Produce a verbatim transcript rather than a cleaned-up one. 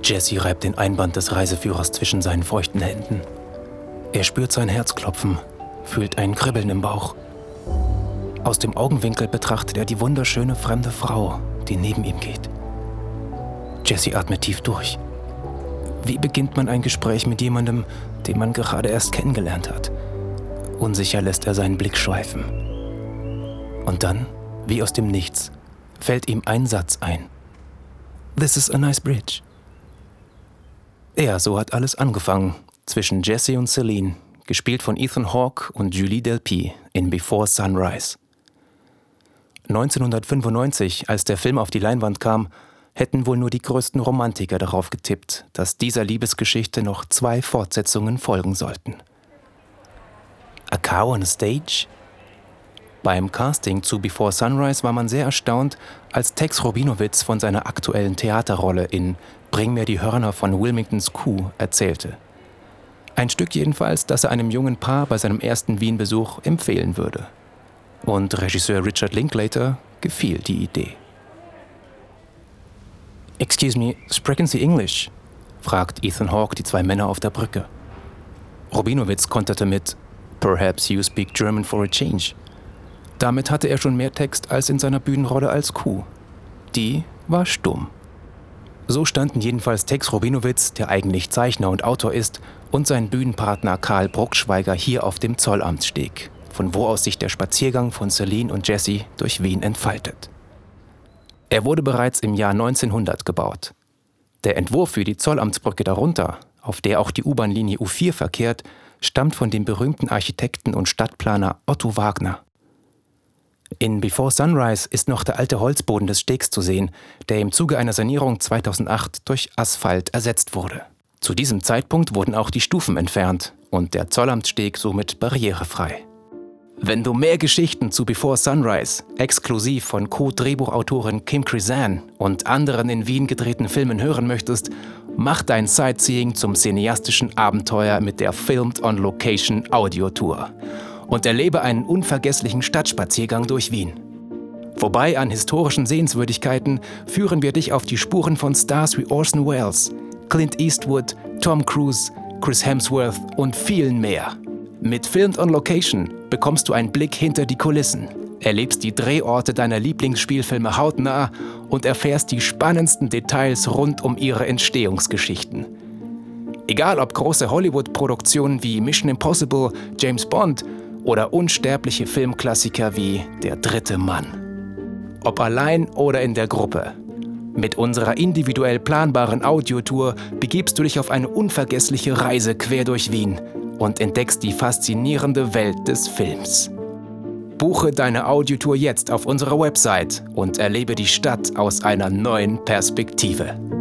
Jesse reibt den Einband des Reiseführers zwischen seinen feuchten Händen. Er spürt sein Herz klopfen, fühlt ein Kribbeln im Bauch. Aus dem Augenwinkel betrachtet er die wunderschöne fremde Frau, die neben ihm geht. Jesse atmet tief durch. Wie beginnt man ein Gespräch mit jemandem, den man gerade erst kennengelernt hat? Unsicher lässt er seinen Blick schweifen. Und dann, wie aus dem Nichts, fällt ihm ein Satz ein. This is a nice bridge. Ja, so hat alles angefangen zwischen Jesse und Celine, gespielt von Ethan Hawke und Julie Delpy in Before Sunrise. neunzehnhundertfünfundneunzig, als der Film auf die Leinwand kam, hätten wohl nur die größten Romantiker darauf getippt, dass dieser Liebesgeschichte noch zwei Fortsetzungen folgen sollten. A Cow on a Stage? Beim Casting zu Before Sunrise war man sehr erstaunt, als Tex Robinowitz von seiner aktuellen Theaterrolle in Bring mir die Hörner von Wilmingtons Kuh erzählte. Ein Stück jedenfalls, das er einem jungen Paar bei seinem ersten Wien-Besuch empfehlen würde. Und Regisseur Richard Linklater gefiel die Idee. »Excuse me, sprechen Sie English?« fragt Ethan Hawke die zwei Männer auf der Brücke. Robinowitz konterte mit »Perhaps you speak German for a change«. Damit hatte er schon mehr Text als in seiner Bühnenrolle als Kuh. Die war stumm. So standen jedenfalls Tex Robinowitz, der eigentlich Zeichner und Autor ist, und sein Bühnenpartner Karl Bruckschweiger hier auf dem Zollamtssteg, von wo aus sich der Spaziergang von Celine und Jesse durch Wien entfaltet. Er wurde bereits im Jahr neunzehnhundert gebaut. Der Entwurf für die Zollamtsbrücke darunter, auf der auch die U-Bahn-Linie U vier verkehrt, stammt von dem berühmten Architekten und Stadtplaner Otto Wagner. In Before Sunrise ist noch der alte Holzboden des Stegs zu sehen, der im Zuge einer Sanierung zweitausendacht durch Asphalt ersetzt wurde. Zu diesem Zeitpunkt wurden auch die Stufen entfernt und der Zollamtssteg somit barrierefrei. Wenn du mehr Geschichten zu Before Sunrise, exklusiv von Co-Drehbuchautorin Kim Krizan und anderen in Wien gedrehten Filmen hören möchtest, mach dein Sightseeing zum cineastischen Abenteuer mit der Filmed on Location Audio-Tour und erlebe einen unvergesslichen Stadtspaziergang durch Wien. Vorbei an historischen Sehenswürdigkeiten führen wir dich auf die Spuren von Stars wie Orson Welles, Clint Eastwood, Tom Cruise, Chris Hemsworth und vielen mehr. Mit Filmed on Location bekommst du einen Blick hinter die Kulissen, erlebst die Drehorte deiner Lieblingsspielfilme hautnah und erfährst die spannendsten Details rund um ihre Entstehungsgeschichten. Egal ob große Hollywood-Produktionen wie Mission Impossible, James Bond oder unsterbliche Filmklassiker wie Der dritte Mann. Ob allein oder in der Gruppe. Mit unserer individuell planbaren Audiotour begibst du dich auf eine unvergessliche Reise quer durch Wien und entdeckst die faszinierende Welt des Films. Buche deine Audiotour jetzt auf unserer Website und erlebe die Stadt aus einer neuen Perspektive.